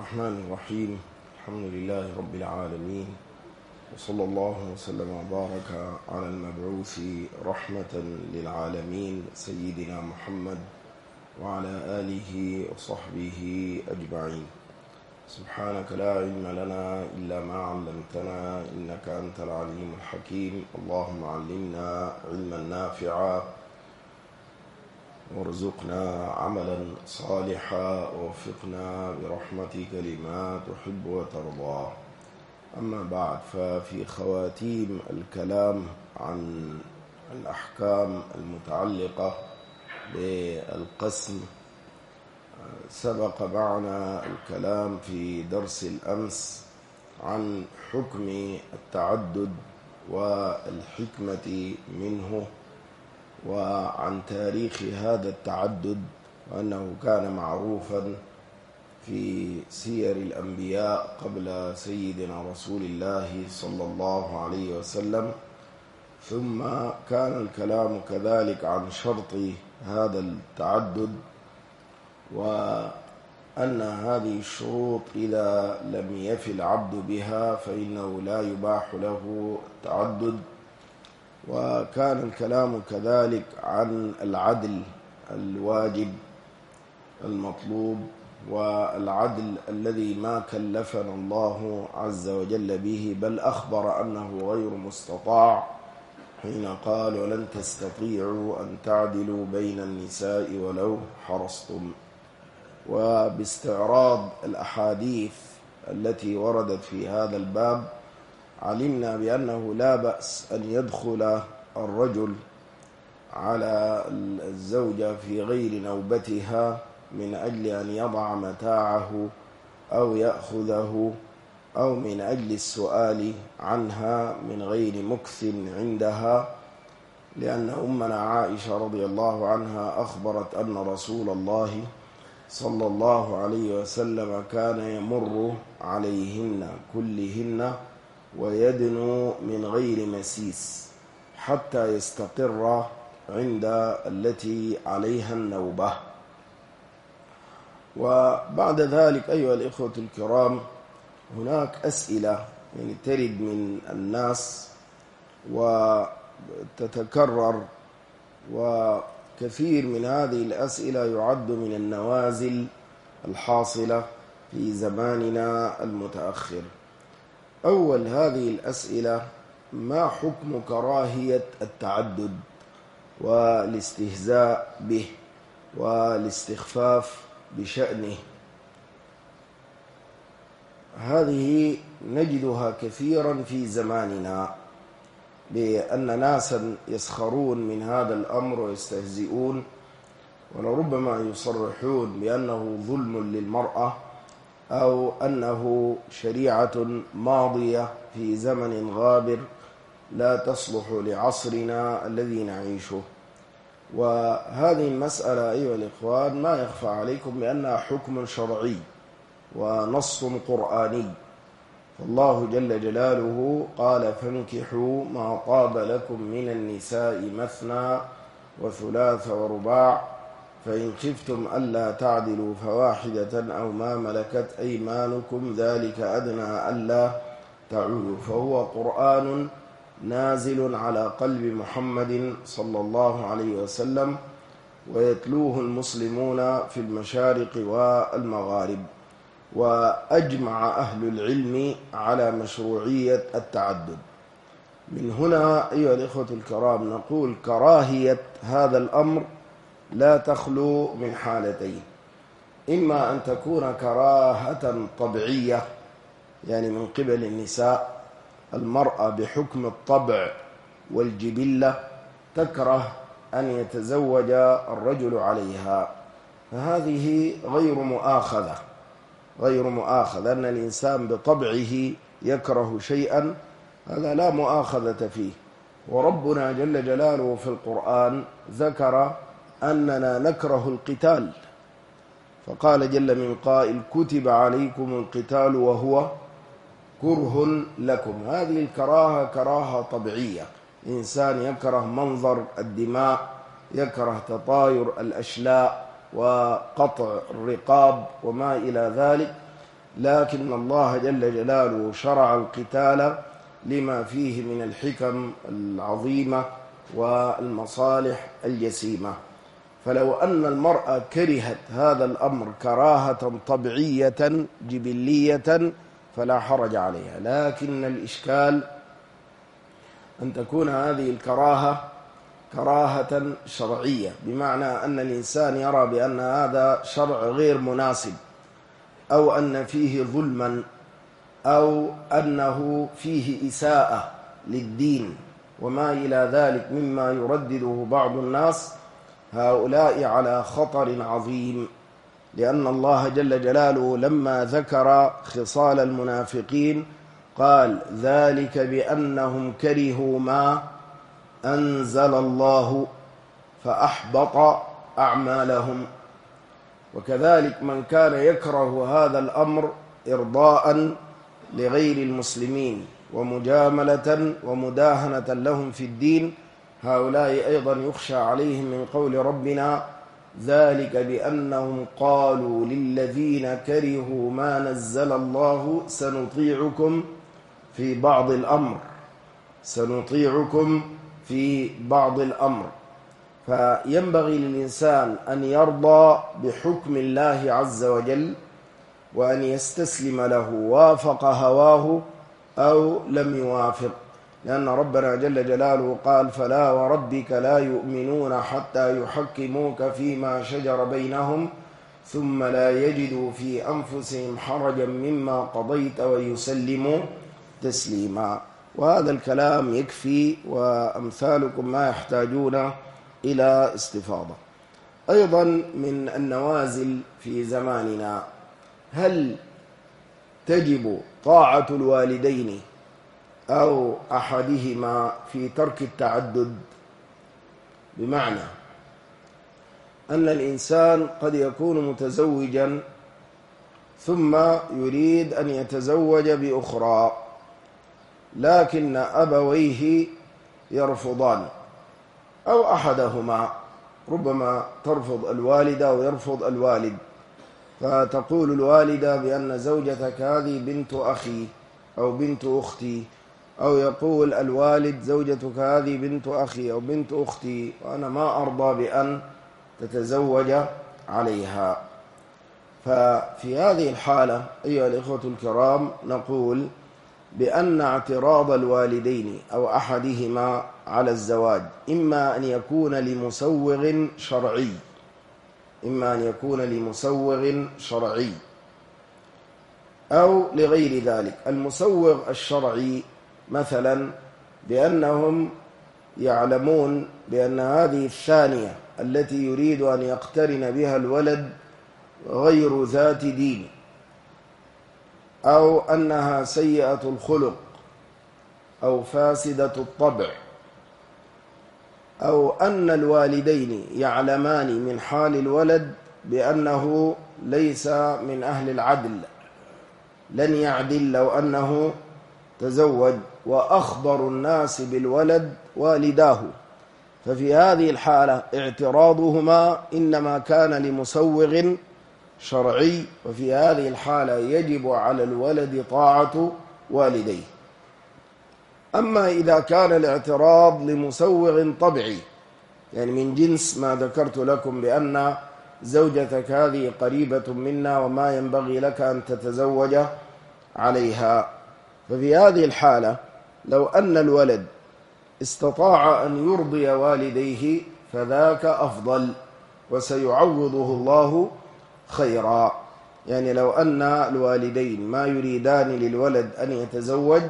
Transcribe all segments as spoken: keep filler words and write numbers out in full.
الرحمن الرحيم. الحمد لله رب العالمين، وصلى الله وسلم وبارك على المبعوث رحمة للعالمين سيدنا محمد وعلى آله وصحبه أجمعين. سبحانك لا علم لنا إلا ما علمتنا إنك أنت العليم الحكيم. اللهم علمنا علما نافعا وارزقنا عملا صالحا ووفقنا برحمتك لما تحب وترضى. أما بعد، ففي خواتيم الكلام عن الأحكام المتعلقة بالقسم سبق معنا الكلام في درس الأمس عن حكم التعدد والحكمة منه، وعن تاريخ هذا التعدد، وأنه كان معروفا في سير الأنبياء قبل سيدنا رسول الله صلى الله عليه وسلم. ثم كان الكلام كذلك عن شرط هذا التعدد، وأن هذه الشروط إذا لم يفي العبد بها فإنه لا يباح له التعدد. وكان الكلام كذلك عن العدل الواجب المطلوب، والعدل الذي ما كلفنا الله عز وجل به، بل أخبر أنه غير مستطاع حين قال: ولن تستطيعوا أن تعدلوا بين النساء ولو حرصتم. وباستعراض الأحاديث التي وردت في هذا الباب علمنا بأنه لا بأس أن يدخل الرجل على الزوجة في غير نوبتها من أجل أن يضع متاعه أو يأخذه، أو من أجل السؤال عنها من غير مكث عندها، لأن أمنا عائشة رضي الله عنها أخبرت أن رسول الله صلى الله عليه وسلم كان يمر عليهن كلهن ويدنو من غير مسيس حتى يستقر عند التي عليها النوبة. وبعد ذلك أيها الإخوة الكرام، هناك أسئلة يعني ترد من الناس وتتكرر، وكثير من هذه الأسئلة يعد من النوازل الحاصلة في زماننا المتأخر. أول هذه الأسئلة: ما حكم كراهية التعدد والاستهزاء به والاستخفاف بشأنه؟ هذه نجدها كثيرا في زماننا، بأن ناسا يسخرون من هذا الأمر ويستهزئون، ولربما يصرحون بأنه ظلم للمرأة، أو أنه شريعة ماضية في زمن غابر لا تصلح لعصرنا الذي نعيشه. وهذه المسألة أيها الإخوان ما يخفى عليكم بأنها حكم شرعي ونص قرآني. فالله جل جلاله قال: فانكحوا ما طاب لكم من النساء مثنى وثلاث ورباع، فإن خفتم ألا تعدلوا فواحدة أو ما ملكت أيمانكم ذلك أدنى ألا تعولوا. فهو قرآن نازل على قلب محمد صلى الله عليه وسلم، ويتلوه المسلمون في المشارق والمغارب. وأجمع أهل العلم على مشروعية التعدد. من هنا أيها الإخوة الكرام نقول: كراهية هذا الأمر لا تخلو من حالتين: إما أن تكون كراهة طبيعية، يعني من قبل النساء، المرأة بحكم الطبع والجبلة تكره أن يتزوج الرجل عليها، فهذه غير مؤاخذة غير مؤاخذة أن الإنسان بطبعه يكره شيئا، هذا لا مؤاخذة فيه. وربنا جل جلاله في القرآن ذكر أننا نكره القتال، فقال جل من قائل: كتب عليكم القتال وهو كره لكم. هذه الكراهة كراهة طبيعية، إنسان يكره منظر الدماء، يكره تطاير الأشلاء وقطع الرقاب وما إلى ذلك، لكن الله جل جلاله شرع القتال لما فيه من الحكم العظيمة والمصالح الجسيمة. فلو أن المرأة كرهت هذا الأمر كراهة طبيعية جبلية فلا حرج عليها، لكن الإشكال أن تكون هذه الكراهة كراهة شرعية، بمعنى أن الإنسان يرى بأن هذا شرع غير مناسب، أو أن فيه ظلما، أو أنه فيه إساءة للدين وما إلى ذلك مما يردده بعض الناس. هؤلاء على خطر عظيم، لأن الله جل جلاله لما ذكر خصال المنافقين قال ذلك بأنهم كرهوا ما أنزل الله فأحبط أعمالهم. وكذلك من كان يكره هذا الأمر إرضاء لغير المسلمين ومجاملة ومداهنة لهم في الدين، هؤلاء أيضا يخشى عليهم من قول ربنا ذلك بأنهم قالوا للذين كرهوا ما نزل الله سنطيعكم في بعض الأمر سنطيعكم في بعض الأمر. فينبغي للإنسان أن يرضى بحكم الله عز وجل وأن يستسلم له، وافق هواه أو لم يوافق، لأن ربنا جل جلاله قال فلا وربك لا يؤمنون حتى يحكموك فيما شجر بينهم ثم لا يجدوا في أنفسهم حرجا مما قضيت ويسلموا تسليما. وهذا الكلام يكفي، وأمثالكم ما يحتاجون إلى استفاضة. أيضا من النوازل في زماننا، هل تجب طاعة الوالدين أو أحدهما في ترك التعدد؟ بمعنى أن الإنسان قد يكون متزوجا ثم يريد أن يتزوج بأخرى، لكن أبويه يرفضان أو أحدهما، ربما ترفض الوالدة ويرفض الوالد، فتقول الوالدة بأن زوجتك هذه بنت أخي أو بنت أختي، أو يقول الوالد زوجتك هذه بنت أخي أو بنت أختي، وأنا ما أرضى بأن تتزوج عليها. ففي هذه الحالة أيها الإخوة الكرام نقول بأن اعتراض الوالدين أو أحدهما على الزواج إما أن يكون لمسوغ شرعي إما أن يكون لمسوغ شرعي أو لغير ذلك. المسوغ الشرعي مثلا بأنهم يعلمون بأن هذه الثانية التي يريد أن يقترن بها الولد غير ذات دين، أو أنها سيئة الخلق أو فاسدة الطبع، أو أن الوالدين يعلمان من حال الولد بأنه ليس من أهل العدل، لن يعدل لو أنه تزوج، وأخبر الناس بالولد والداه، ففي هذه الحالة اعتراضهما إنما كان لمسوغ شرعي، وفي هذه الحالة يجب على الولد طاعة والديه. أما إذا كان الاعتراض لمسوغ طبعي، يعني من جنس ما ذكرت لكم بأن زوجتك هذه قريبة منا وما ينبغي لك أن تتزوج عليها، ففي هذه الحالة لو أن الولد استطاع أن يرضي والديه فذاك أفضل وسيعوضه الله خيرا. يعني لو أن الوالدين ما يريدان للولد أن يتزوج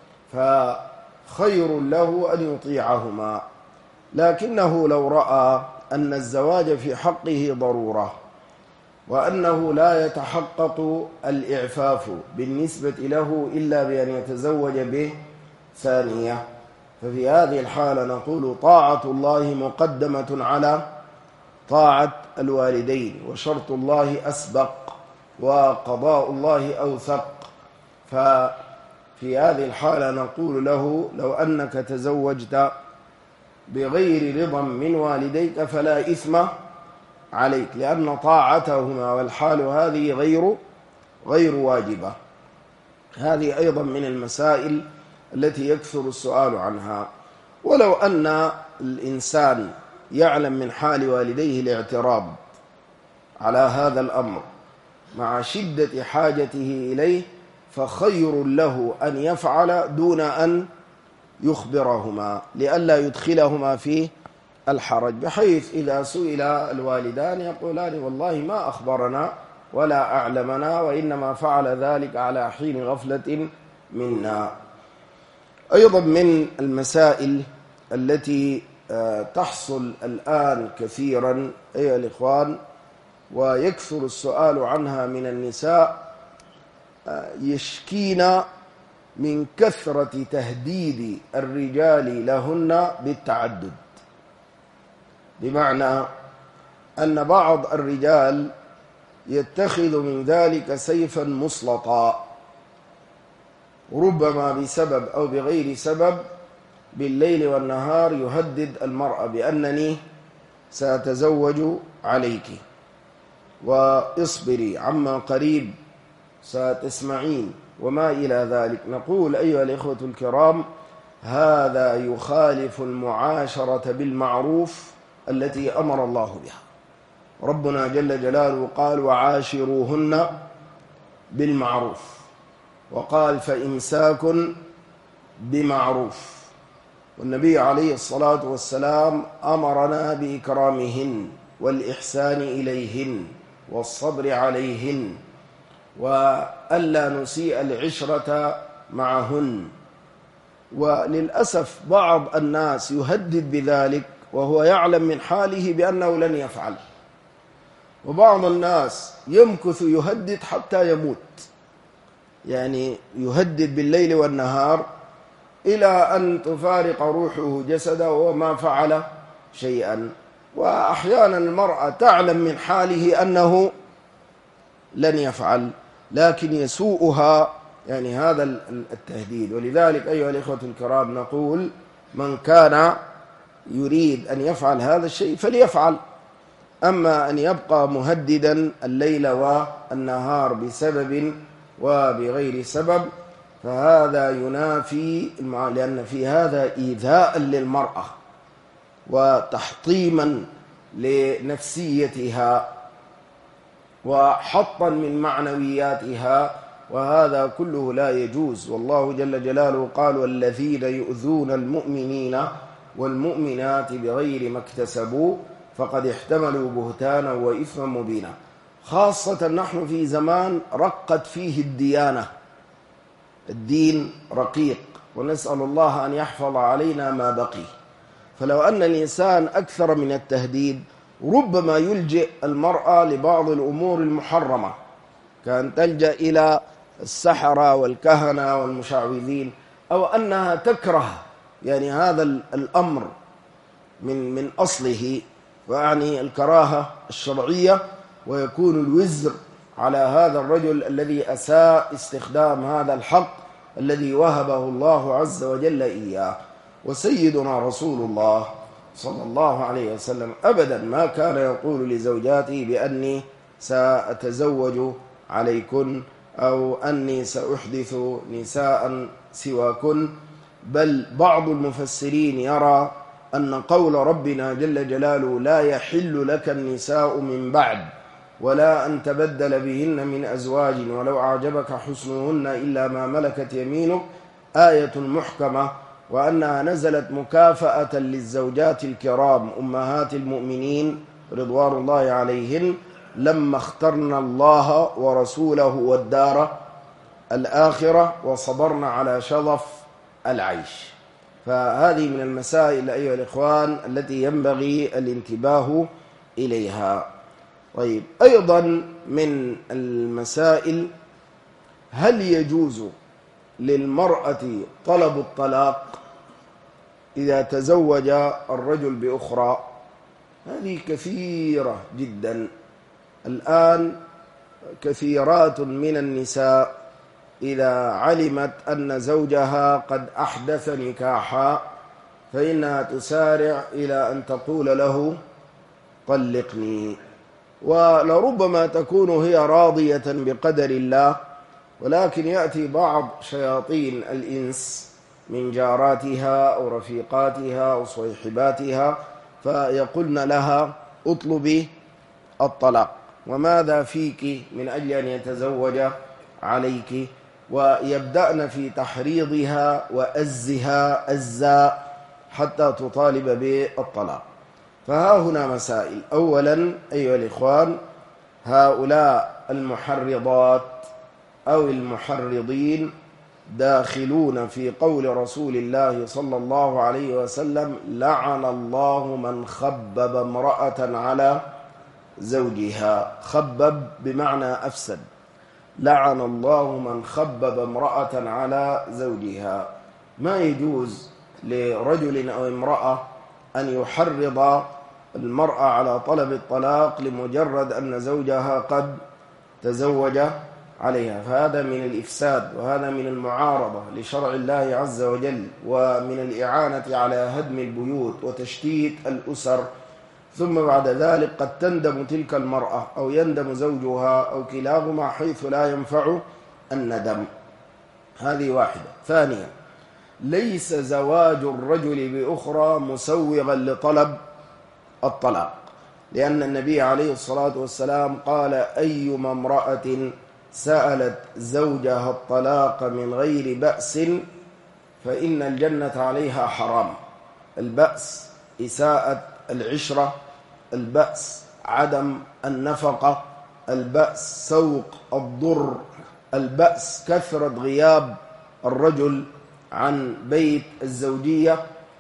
فخير له أن يطيعهما، لكنه لو رأى أن الزواج في حقه ضرورة وأنه لا يتحقق الإعفاف بالنسبة له إلا بأن يتزوج به ثانية، ففي هذه الحالة نقول طاعة الله مقدمة على طاعة الوالدين، وشرط الله أسبق وقضاء الله أوثق. ففي هذه الحالة نقول له لو أنك تزوجت بغير رضا من والديك فلا إثم عليك، لأن طاعتهما والحال هذه غير غير واجبة. هذه أيضا من المسائل التي يكثر السؤال عنها. ولو أن الإنسان يعلم من حال والديه الاعتراض على هذا الأمر مع شدة حاجته إليه، فخير له أن يفعل دون أن يخبرهما لئلا يدخلهما في الحرج، بحيث إذا سئل الوالدان يقولان والله ما أخبرنا ولا أعلمنا وإنما فعل ذلك على حين غفلة منا. أيضا من المسائل التي تحصل الآن كثيرا أيها الإخوان ويكثر السؤال عنها من النساء، يشكين من كثرة تهديد الرجال لهن بالتعدد، بمعنى أن بعض الرجال يتخذ من ذلك سيفا مسلطا، ربما بسبب أو بغير سبب بالليل والنهار يهدد المرأة بأنني سأتزوج عليك واصبري عما قريب ستسمعين وما إلى ذلك. نقول أيها الإخوة الكرام هذا يخالف المعاشرة بالمعروف التي أمر الله بها. ربنا جل جلاله قال وعاشروهن بالمعروف، وقال فإمساك بمعروف، والنبي عليه الصلاة والسلام أمرنا بإكرامهن والإحسان إليهن والصبر عليهن وألا نسيء العشرة معهن. وللأسف بعض الناس يهدد بذلك وهو يعلم من حاله بأنه لن يفعل، وبعض الناس يمكث يهدد حتى يموت، يعني يهدد بالليل والنهار إلى أن تفارق روحه جسده وما فعل شيئا. وأحيانا المرأة تعلم من حاله أنه لن يفعل لكن يسوءها يعني هذا التهديد. ولذلك أيها الإخوة الكرام نقول من كان يريد أن يفعل هذا الشيء فليفعل، أما أن يبقى مهددا الليل والنهار بسبب وبغير سبب فهذا ينافي، لأن في هذا إيذاء للمرأة وتحطيما لنفسيتها وحطا من معنوياتها، وهذا كله لا يجوز. والله جل جلاله قال والذين يؤذون المؤمنين والمؤمنات بغير ما اكتسبوا فقد احتملوا بهتانا وإثما مبينا. خاصة نحن في زمان رقت فيه الديانة، الدين رقيق، ونسأل الله أن يحفظ علينا ما بقي. فلو أن الإنسان أكثر من التهديد ربما يلجئ المرأة لبعض الأمور المحرمة، كان تلجأ إلى السحرة والكهنة والمشعوذين، أو أنها تكره يعني هذا الأمر من من أصله، ويعني الكراهة الشرعية، ويكون الوزر على هذا الرجل الذي أساء استخدام هذا الحق الذي وهبه الله عز وجل إياه. وسيدنا رسول الله صلى الله عليه وسلم أبدا ما كان يقول لزوجاته بأني سأتزوج عليكن أو أني سأحدث نساء سواكن، بل بعض المفسرين يرى أن قول ربنا جل جلاله لا يحل لك النساء من بعد ولا أن تبدل بهن من أزواج ولو أعجبك حسنهن إلا ما ملكت يمينك آية محكمة، وأنها نزلت مكافأة للزوجات الكرام أمهات المؤمنين رضوان الله عليهن لما اخترنا الله ورسوله والدار الآخرة وصبرنا على شظف العيش. فهذه من المسائل أيها الإخوان التي ينبغي الانتباه إليها. طيب، أيضا من المسائل هل يجوز للمرأة طلب الطلاق إذا تزوج الرجل بأخرى؟ هذه كثيرة جدا الآن. كثيرات من النساء إذا علمت أن زوجها قد أحدث نكاحا فإنها تسارع إلى أن تقول له طلقني، ولربما تكون هي راضية بقدر الله، ولكن يأتي بعض شياطين الإنس من جاراتها أو رفيقاتها أو صيحباتها فيقولن لها اطلبي الطلاق، وماذا فيك من أجل أن يتزوج عليك، ويبدأن في تحريضها وأزها أزا حتى تطالب بالطلاق. فها هنا مسائل. أولا أيها الإخوان، هؤلاء المحرضات أو المحرضين داخلون في قول رسول الله صلى الله عليه وسلم: لعن الله من خبب امرأة على زوجها. خبب بمعنى أفسد. لعن الله من خبب امرأة على زوجها. ما يجوز لرجل أو امرأة أن يحرض المرأة على طلب الطلاق لمجرد أن زوجها قد تزوج عليها، فهذا من الإفساد، وهذا من المعارضة لشرع الله عز وجل، ومن الإعانة على هدم البيوت وتشتيت الأسر. ثم بعد ذلك قد تندم تلك المرأة أو يندم زوجها أو كلاهما، حيث لا ينفع الندم. هذه واحدة. ثانيا، ليس زواج الرجل بأخرى مسوغا لطلب الطلاق، لأن النبي عليه الصلاة والسلام قال: أيما امرأة سألت زوجها الطلاق من غير بأس فإن الجنة عليها حرام. البأس إساءة العشرة، البأس عدم النفقة، البأس سوق الضر، البأس كثرة غياب الرجل عن بيت الزوجية،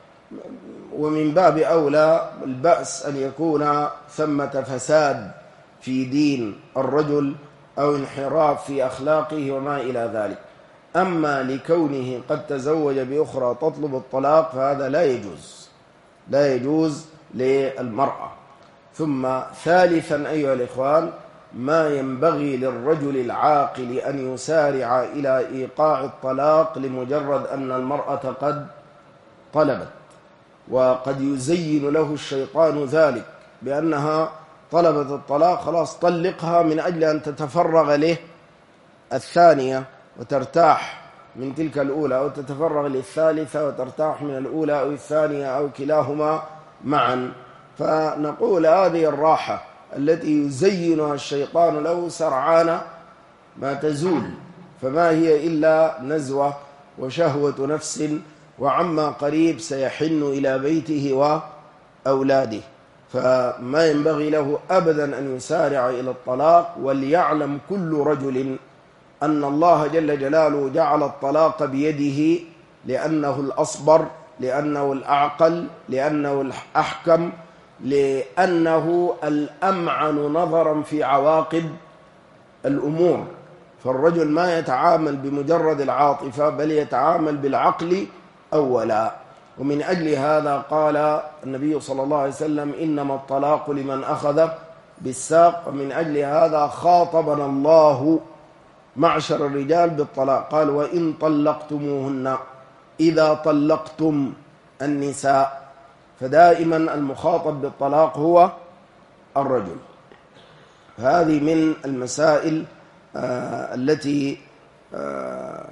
ومن باب أولى البأس أن يكون ثمة فساد في دين الرجل أو انحراف في أخلاقه وما إلى ذلك. أما لكونه قد تزوج بأخرى تطلب الطلاق فهذا لا يجوز، لا يجوز للمرأة. ثم ثالثا أيها الإخوان، ما ينبغي للرجل العاقل أن يسارع إلى إيقاع الطلاق لمجرد أن المرأة قد طلبت، وقد يزين له الشيطان ذلك بأنها طلبت الطلاق، خلاص طلقها من أجل أن تتفرغ له الثانية وترتاح من تلك الأولى، أو تتفرغ للثالثة وترتاح من الأولى أو الثانية أو كلاهما معا. فنقول هذه الراحة التي يزينها الشيطان له سرعان ما تزول، فما هي إلا نزوة وشهوة نفس، وعما قريب سيحن إلى بيته وأولاده. فما ينبغي له أبدا أن يسارع إلى الطلاق. وليعلم كل رجل أن الله جل جلاله جعل الطلاق بيده، لأنه الأصبر، لأنه الأعقل، لأنه الأحكم، لأنه الأمعن نظرا في عواقب الأمور. فالرجل ما يتعامل بمجرد العاطفة، بل يتعامل بالعقل أولا. ومن أجل هذا قال النبي صلى الله عليه وسلم: إنما الطلاق لمن أخذ بالساق. ومن أجل هذا خاطبنا الله معشر الرجال بالطلاق، قال: وإن طلقتموهن، إذا طلقتم النساء. فدائما المخاطب بالطلاق هو الرجل. هذه من المسائل آه التي آه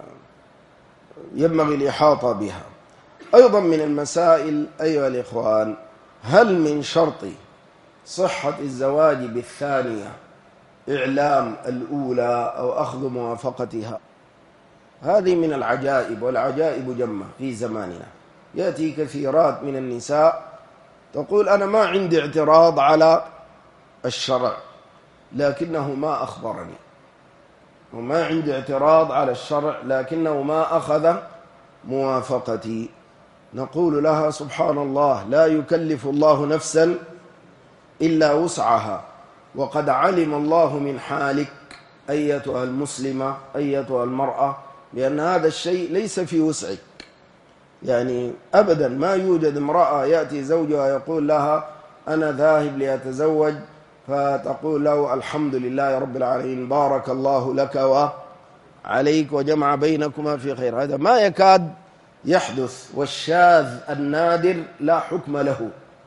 ينبغي الإحاطة بها. أيضا من المسائل أيها الإخوان، هل من شرط صحة الزواج بالثانية إعلام الأولى أو أخذ موافقتها؟ هذه من العجائب، والعجائب جمة في زماننا. يأتي كثيرات من النساء تقول: أنا ما عندي اعتراض على الشرع، لكنه ما أخبرني، وما عندي اعتراض على الشرع لكنه ما أخذ موافقتي. نقول لها: سبحان الله، لا يكلف الله نفسا إلا وسعها، وقد علم الله من حالك أيتها المسلمة أيتها المرأة بأن هذا الشيء ليس في وسعك. يعني أبدا ما يوجد امرأة يأتي زوجها يقول لها: أنا ذاهب لأتزوج، فتقول له: الحمد لله رب العالمين، بارك الله لك وعليك وجمع بينكما في خير. هذا ما يكاد يحدث، والشاذ النادر لا حكم له.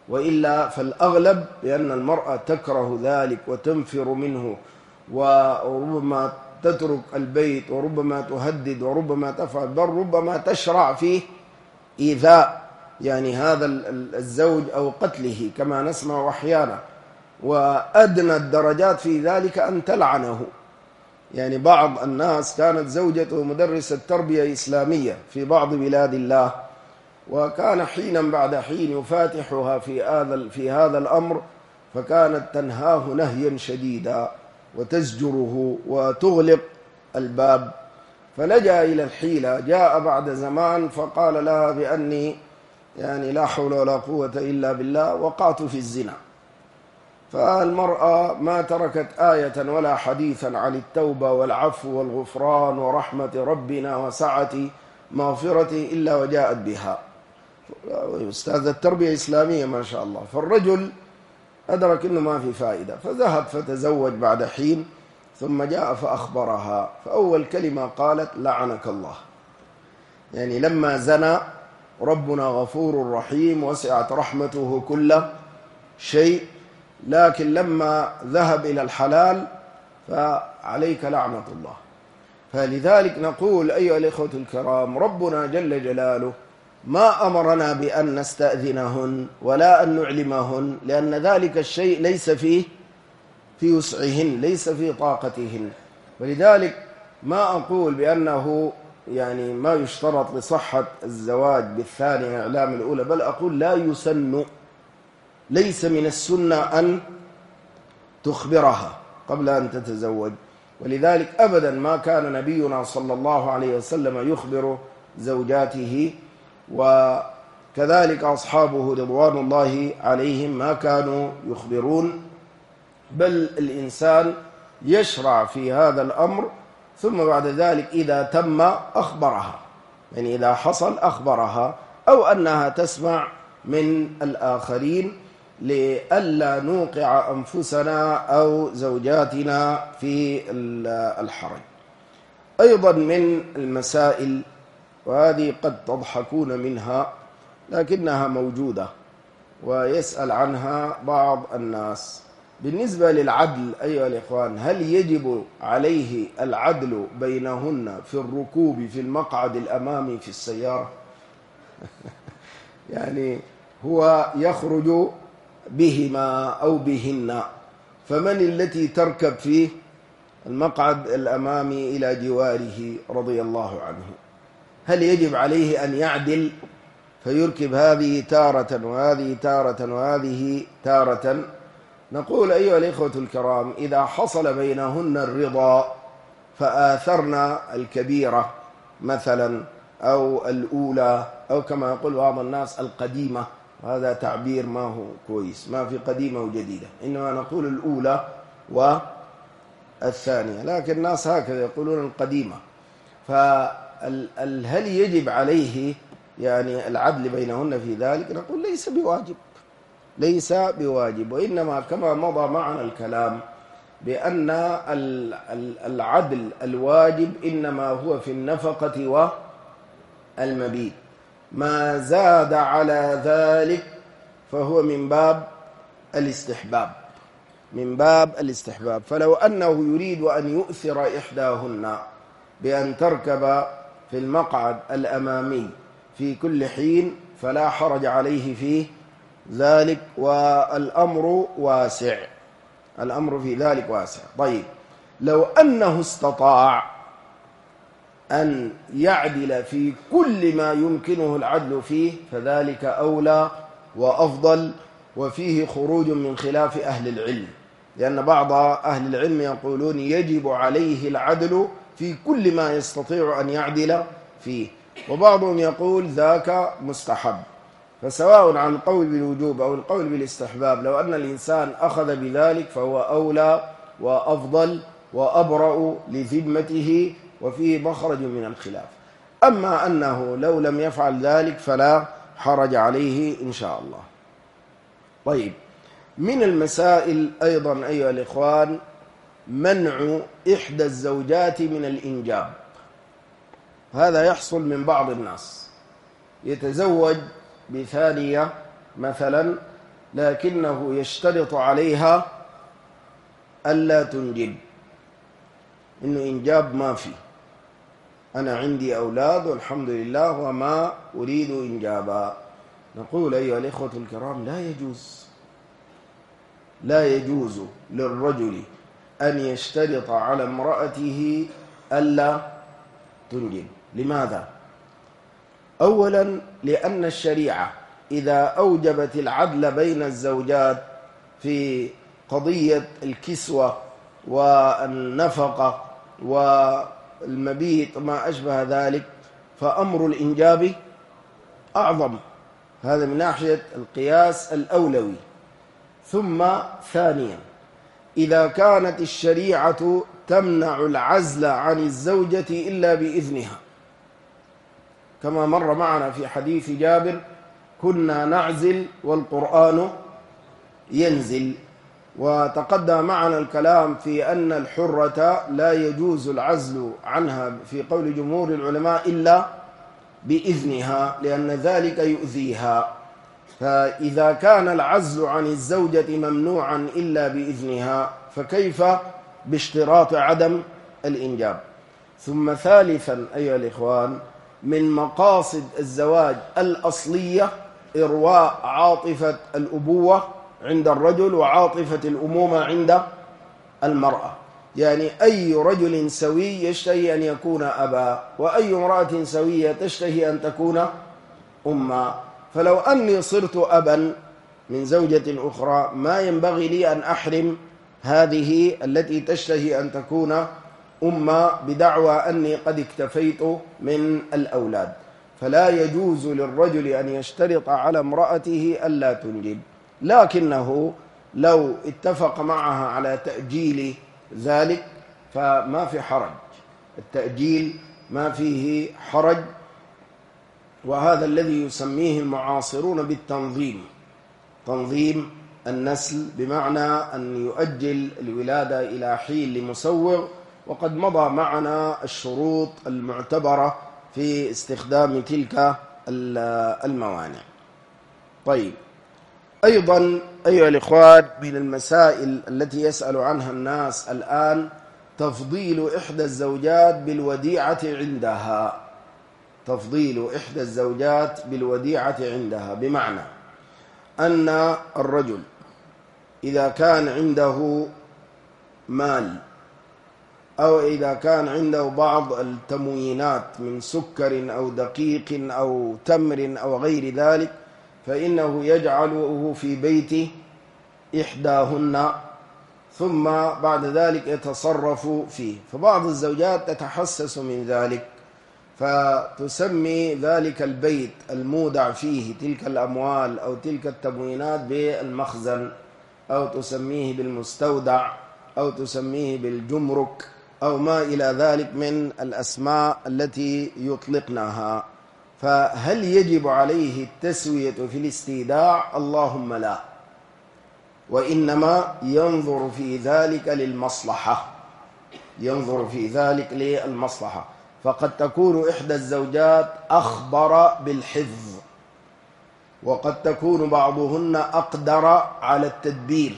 وإلا فالأغلب بأن المرأة تكره ذلك وتنفر منه، وربما تترك البيت، وربما تهدد، وربما تفعل، بل ربما تشرع فيه إيذاء يعني هذا الزوج أو قتله كما نسمع أحيانا. وأدنى الدرجات في ذلك أن تلعنه. يعني بعض الناس كانت زوجته مدرسة تربية إسلامية في بعض بلاد الله، وكان حينا بعد حين يفاتحها في هذا في هذا الأمر، فكانت تنهاه نهيا شديدا وتزجره وتغلق الباب، فلجأ إلى الحيلة. جاء بعد زمان فقال لها بأني يعني لا حول ولا قوة إلا بالله وقعت في الزنا. فالمرأة ما تركت آية ولا حديثا عن التوبة والعفو والغفران ورحمة ربنا وسعة مغفرته إلا وجاءت بها. أستاذ التربية الإسلامية ما شاء الله. فالرجل أدرك أنه ما في فائدة، فذهب فتزوج بعد حين، ثم جاء فأخبرها، فأول كلمة قالت لعنك الله. يعني لما زنى ربنا غفور رحيم وسعت رحمته كل شيء، لكن لما ذهب إلى الحلال فعليك لعنة الله. فلذلك نقول أيها الإخوة الكرام، ربنا جل جلاله ما أمرنا بأن نستأذنهن ولا أن نعلمهن، لأن ذلك الشيء ليس فيه في وسعهن، ليس في طاقتهن. ولذلك ما أقول بأنه يعني ما يشترط لصحة الزواج بالثانية إعلام الأولى، بل أقول لا يسن، ليس من السنة أن تخبرها قبل أن تتزوج. ولذلك أبدا ما كان نبينا صلى الله عليه وسلم يخبر زوجاته، وكذلك أصحابه رضوان الله عليهم ما كانوا يخبرون، بل الإنسان يشرع في هذا الأمر، ثم بعد ذلك إذا تم أخبرها، يعني إذا حصل أخبرها، أو أنها تسمع من الآخرين لئلا نوقع أنفسنا أو زوجاتنا في الحرج. أيضا من المسائل، وهذه قد تضحكون منها لكنها موجودة ويسأل عنها بعض الناس، بالنسبة للعدل أيها الإخوان، هل يجب عليه العدل بينهن في الركوب في المقعد الأمامي في السيارة؟ يعني هو يخرج بهما أو بهن، فمن التي تركب فيه المقعد الأمامي إلى جواره رضي الله عنه؟ هل يجب عليه أن يعدل فيركب هذه تارة وهذه تارة وهذه تارة؟ نقول أيها الإخوة الكرام، إذا حصل بينهن الرضا فآثرنا الكبيرة مثلا أو الأولى، أو كما يقول بعض الناس القديمة، وهذا تعبير ما هو كويس، ما في قديمة وجديدة، إنما نقول الأولى والثانية، لكن الناس هكذا يقولون القديمة. فهل يجب عليه يعني العدل بينهن في ذلك؟ نقول ليس بواجب، ليس بواجب، وإنما كما مضى معنا الكلام بأن العدل الواجب إنما هو في النفقة والمبيت، ما زاد على ذلك فهو من باب الاستحباب، من باب الاستحباب. فلو أنه يريد أن يؤثر إحداهن بأن تركب في المقعد الأمامي في كل حين فلا حرج عليه فيه ذلك، والأمر واسع، الأمر في ذلك واسع. طيب، لو أنه استطاع أن يعدل في كل ما يمكنه العدل فيه فذلك أولى وأفضل، وفيه خروج من خلاف أهل العلم، لأن بعض أهل العلم يقولون يجب عليه العدل في كل ما يستطيع أن يعدل فيه، وبعضهم يقول ذاك مستحب. فسواء عن القول بالوجوب أو القول بالاستحباب، لو أن الإنسان أخذ بذلك فهو أولى وأفضل وأبرأ لذمته، وفيه مخرج من الخلاف. أما أنه لو لم يفعل ذلك فلا حرج عليه إن شاء الله. طيب، من المسائل أيضا أيها الإخوان منع إحدى الزوجات من الإنجاب. هذا يحصل من بعض الناس، يتزوج بثانية مثلا لكنه يشترط عليها ألا تنجب، إنه إنجاب ما في، أنا عندي أولاد والحمد لله وما أريد إنجابا. نقول أيها الإخوة الكرام لا يجوز لا يجوز للرجل أن يشترط على امرأته ألا تنجب. لماذا؟ أولا لأن الشريعة إذا أوجبت العدل بين الزوجات في قضية الكسوة والنفقة والمبيت ما أشبه ذلك، فأمر الإنجاب أعظم. هذا من ناحية القياس الأولوي. ثم ثانيا إذا كانت الشريعة تمنع العزل عن الزوجة إلا بإذنها، كما مر معنا في حديث جابر: كنا نعزل والقرآن ينزل. وتقدم معنا الكلام في أن الحرة لا يجوز العزل عنها في قول جمهور العلماء إلا بإذنها، لأن ذلك يؤذيها. فإذا كان العزل عن الزوجة ممنوعا إلا بإذنها، فكيف باشتراط عدم الإنجاب؟ ثم ثالثا أيها الإخوان، من مقاصد الزواج الأصلية إرواء عاطفة الأبوة عند الرجل وعاطفة الأمومة عند المرأة. يعني أي رجل سوي يشتهي أن يكون أبا، وأي امرأة سوية تشتهي أن تكون أما. فلو أني صرت أبا من زوجة أخرى ما ينبغي لي أن أحرم هذه التي تشتهي أن تكون أما بدعوى أني قد اكتفيت من الأولاد. فلا يجوز للرجل أن يشترط على امرأته ألا تنجب، لكنه لو اتفق معها على تأجيل ذلك فما في حرج، التأجيل ما فيه حرج. وهذا الذي يسميه المعاصرون بالتنظيم، تنظيم النسل، بمعنى أن يؤجل الولادة إلى حين لمسوغ، وقد مضى معنا الشروط المعتبرة في استخدام تلك الموانع. طيب، أيضا أيها الإخوان من المسائل التي يسأل عنها الناس الآن تفضيل إحدى الزوجات بالوديعة عندها. تفضيل إحدى الزوجات بالوديعة عندها، بمعنى أن الرجل إذا كان عنده مال أو إذا كان عنده بعض التموينات من سكر أو دقيق أو تمر أو غير ذلك، فإنه يجعله في بيت إحداهن ثم بعد ذلك يتصرف فيه. فبعض الزوجات تتحسس من ذلك فتسمي ذلك البيت المودع فيه تلك الأموال أو تلك التموينات بالمخزن، أو تسميه بالمستودع، أو تسميه بالجمرك، أو ما إلى ذلك من الأسماء التي يطلقناها. فهل يجب عليه التسوية في الاستيداع؟ اللهم لا، وإنما ينظر في ذلك للمصلحة، ينظر في ذلك للمصلحة. فقد تكون إحدى الزوجات أخبر بالحفظ، وقد تكون بعضهن أقدر على التدبير،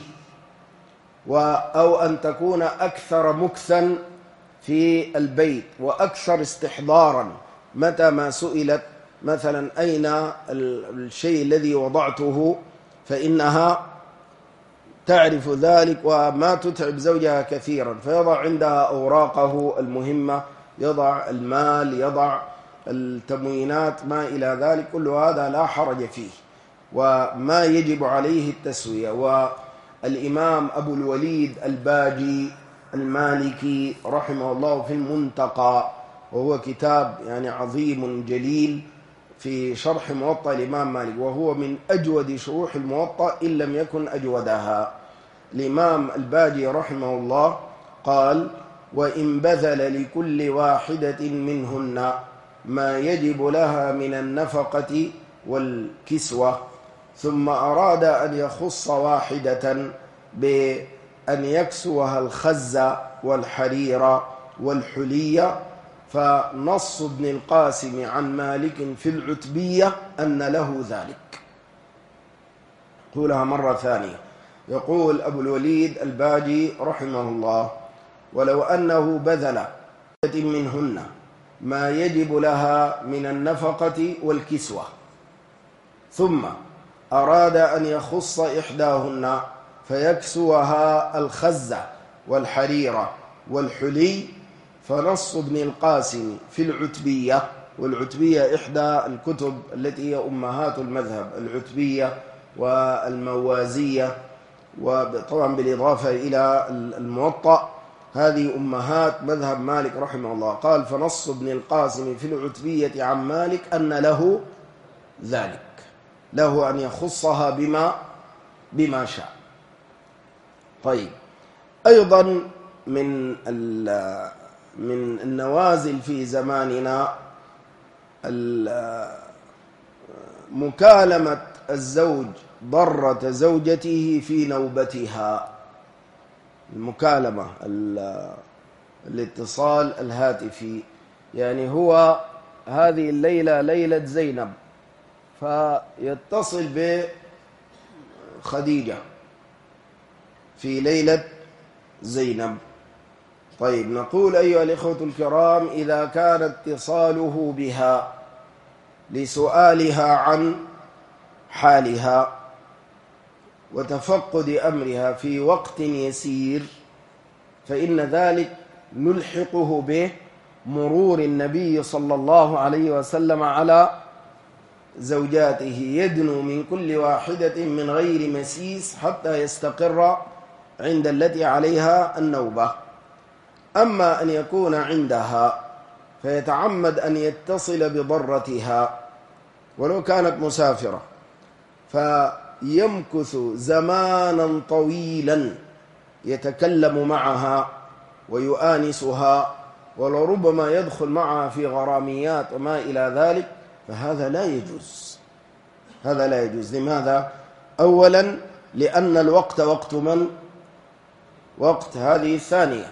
أو أن تكون أكثر مكثا في البيت وأكثر استحضارا. متى ما سئلت مثلا أين الشيء الذي وضعته فإنها تعرف ذلك وما تتعب زوجها كثيرا، فيضع عندها أوراقه المهمة، يضع المال، يضع التموينات، ما إلى ذلك. كل هذا لا حرج فيه وما يجب عليه التسوية. والإمام أبو الوليد الباجي المالكي رحمه الله في المنتقى، وهو كتاب يعني عظيم جليل في شرح موطأ الإمام مالك، وهو من أجود شروح الموطأ إن لم يكن أجودها. الإمام الباجي رحمه الله قال: وإن بذل لكل واحدة منهن ما يجب لها من النفقة والكسوة، ثم أراد أن يخص واحدة بأن يكسوها الخز والحرير والحلية، فنص ابن القاسم عن مالك في العتبية أن له ذلك. قولها مرة ثانية. يقول أبو الوليد الباجي رحمه الله: ولو أنه بذل منهن ما يجب لها من النفقة والكسوة، ثم أراد أن يخص إحداهن فيكسوها الخزة والحريرة والحلي، فنص ابن القاسم في العتبية، والعتبية إحدى الكتب التي هي أمهات المذهب، العتبية والموازية، وطبعا بالإضافة إلى الموطأ، هذه أمهات مذهب مالك رحمه الله. قال: فنص ابن القاسم في العتبية عن مالك أن له ذلك، له أن يخصها بما بما شاء. طيب، أيضا من من النوازل في زماننا مكالمة الزوج ضرة زوجته في نوبتها، المكالمة الاتصال الهاتفي. يعني هو هذه الليلة ليلة زينب، فيتصل بخديجة في ليلة زينب. طيب، نقول أيها الإخوة الكرام: إذا كان اتصاله بها لسؤالها عن حالها وتفقد أمرها في وقت يسير، فإن ذلك نلحقه بمرور النبي صلى الله عليه وسلم على زوجاته، يدنو من كل واحدة من غير مسيس حتى يستقر عند التي عليها النوبة. أما أن يكون عندها فيتعمد أن يتصل بضرتها ولو كانت مسافرة، فيمكث زمانا طويلا يتكلم معها ويؤانسها، ولربما يدخل معها في غراميات وما إلى ذلك، فهذا لا يجوز. هذا لا يجوز. لماذا؟ أولا لأن الوقت وقت من؟ وقت هذه الثانية.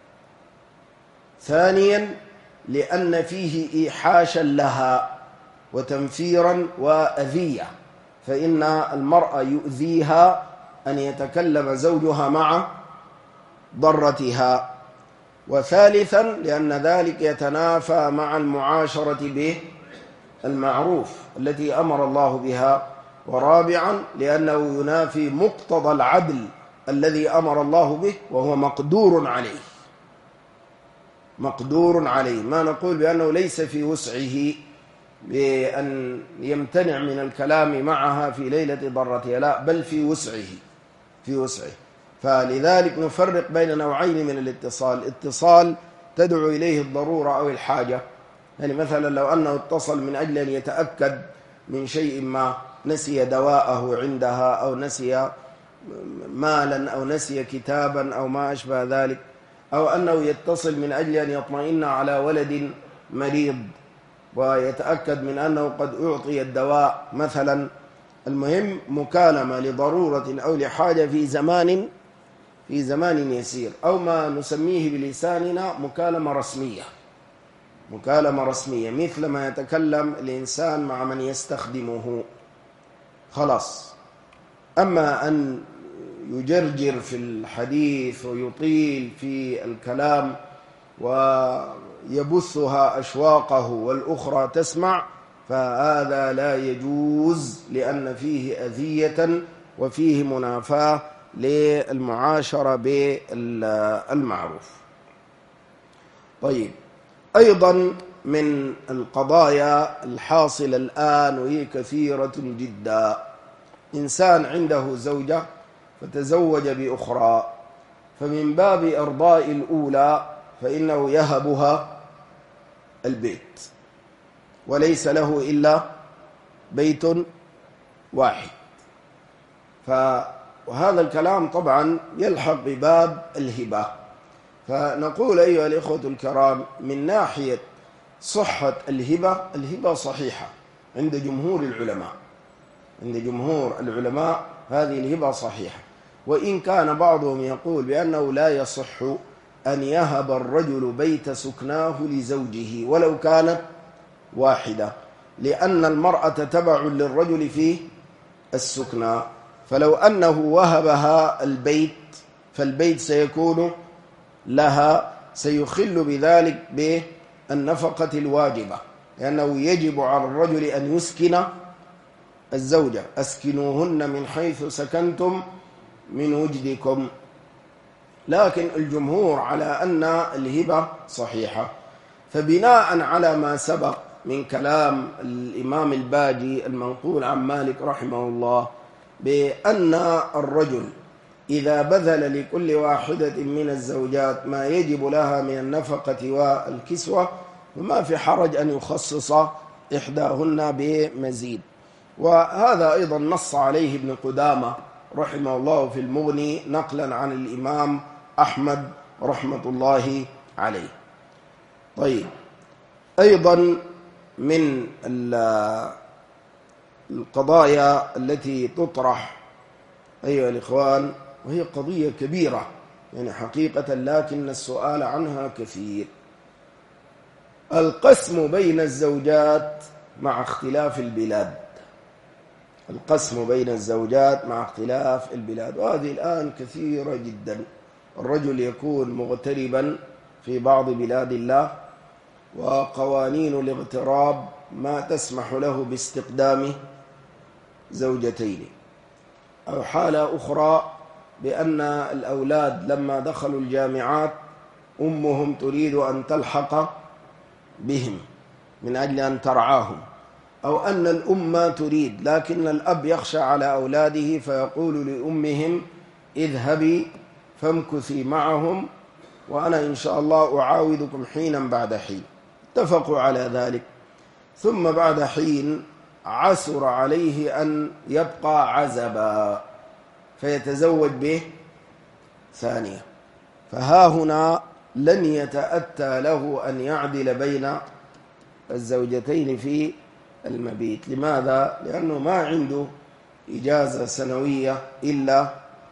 ثانيا لأن فيه إيحاشا لها وتنفيرا وأذية، فإن المرأة يؤذيها أن يتكلم زوجها مع ضرتها. وثالثا لأن ذلك يتنافى مع المعاشرة بالمعروف التي أمر الله بها. ورابعا لأنه ينافي مقتضى العدل الذي أمر الله به، وهو مقدور عليه. مقدور عليه، ما نقول بأنه ليس في وسعه بأن يمتنع من الكلام معها في ليلة ضرتها، لا، بل في وسعه في وسعه. فلذلك نفرق بين نوعين من الاتصال: اتصال تدعو إليه الضرورة أو الحاجة، يعني مثلا لو أنه اتصل من أجل أن يتأكد من شيء ما، نسي دواءه عندها أو نسي مالا أو نسي كتابا أو ما أشبه ذلك، أو أنه يتصل من أجل أن يطمئن على ولد مريض ويتأكد من أنه قد أعطي الدواء مثلا. المهم مكالمة لضرورة أو لحاجة في زمان في زمان يسير، أو ما نسميه بلساننا مكالمة رسمية. مكالمة رسمية مثل ما يتكلم الإنسان مع من يستخدمه، خلاص. أما أن يجرجر في الحديث ويطيل في الكلام ويبثها أشواقه والأخرى تسمع، فهذا لا يجوز، لأن فيه أذية وفيه منافاة للمعاشرة بالمعروف. طيب، أيضا من القضايا الحاصلة الآن وهي كثيرة جدا: إنسان عنده زوجة فتزوج بأخرى، فمن باب إرضاء الأولى فإنه يهبها البيت، وليس له إلا بيت واحد. فهذا الكلام طبعا يلحق بباب الهبة. فنقول أيها الإخوة الكرام: من ناحية صحة الهبة، الهبة صحيحة عند جمهور العلماء، عند جمهور العلماء هذه الهبة صحيحة، وإن كان بعضهم يقول بأنه لا يصح أن يهب الرجل بيت سكناه لزوجه ولو كانت واحدة، لأن المرأة تبع للرجل في السكنى، فلو أنه وهبها البيت فالبيت سيكون لها، سيخل بذلك بالنفقة الواجبة، لأنه يجب على الرجل أن يسكن الزوجة، أسكنوهن من حيث سكنتم من وجدكم. لكن الجمهور على أن الهبة صحيحة. فبناء على ما سبق من كلام الإمام الباجي المنقول عن مالك رحمه الله بأن الرجل إذا بذل لكل واحدة من الزوجات ما يجب لها من النفقة والكسوة فما في حرج أن يخصص إحداهن بمزيد. وهذا أيضا نص عليه ابن قدامة رحمه الله في المغني نقلا عن الإمام أحمد رحمة الله عليه. طيب، أيضا من القضايا التي تطرح أيها الإخوان، وهي قضية كبيرة يعني حقيقة، لكن السؤال عنها كثير، القسم بين الزوجات مع اختلاف البلاد. القسم بين الزوجات مع اختلاف البلاد، وهذه الآن كثيرة جدا. الرجل يكون مغتربا في بعض بلاد الله، وقوانين الاغتراب ما تسمح له باستقدام زوجتين، أو حالة أخرى بأن الأولاد لما دخلوا الجامعات أمهم تريد أن تلحق بهم من أجل أن ترعاهم، أو أن الأم تريد لكن الأب يخشى على أولاده فيقول لأمهم اذهبي فامكثي معهم وأنا إن شاء الله أعاودكم حينا بعد حين. اتفقوا على ذلك، ثم بعد حين عسر عليه أن يبقى عزبا فيتزوج به ثانية، فها هنا لن يتأتى له أن يعدل بين الزوجتين في المبيت. لماذا؟ لأنه ما عنده إجازة سنوية إلا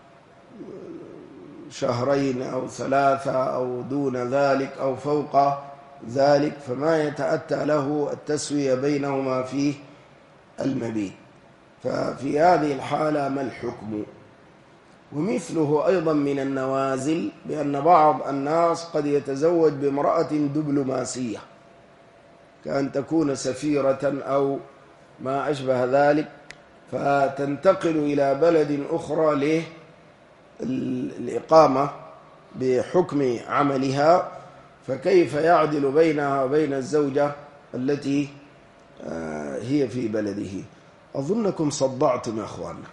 شهرين أو ثلاثة أو دون ذلك أو فوق ذلك، فما يتأتى له التسوية بينهما في المبيت. ففي هذه الحالة ما الحكم؟ ومثله أيضا من النوازل بأن بعض الناس قد يتزوج بامرأة دبلوماسية كأن تكون سفيرة أو ما أشبه ذلك، فتنتقل إلى بلد أخرى للإقامة بحكم عملها، فكيف يعدل بينها وبين الزوجة التي هي في بلده؟ أظنكم صدعتم يا أخوانا.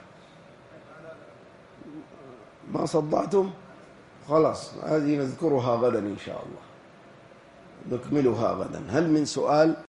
ما صدعتم؟ خلاص، هذه نذكرها غدا إن شاء الله، نكملها غدا. هل من سؤال؟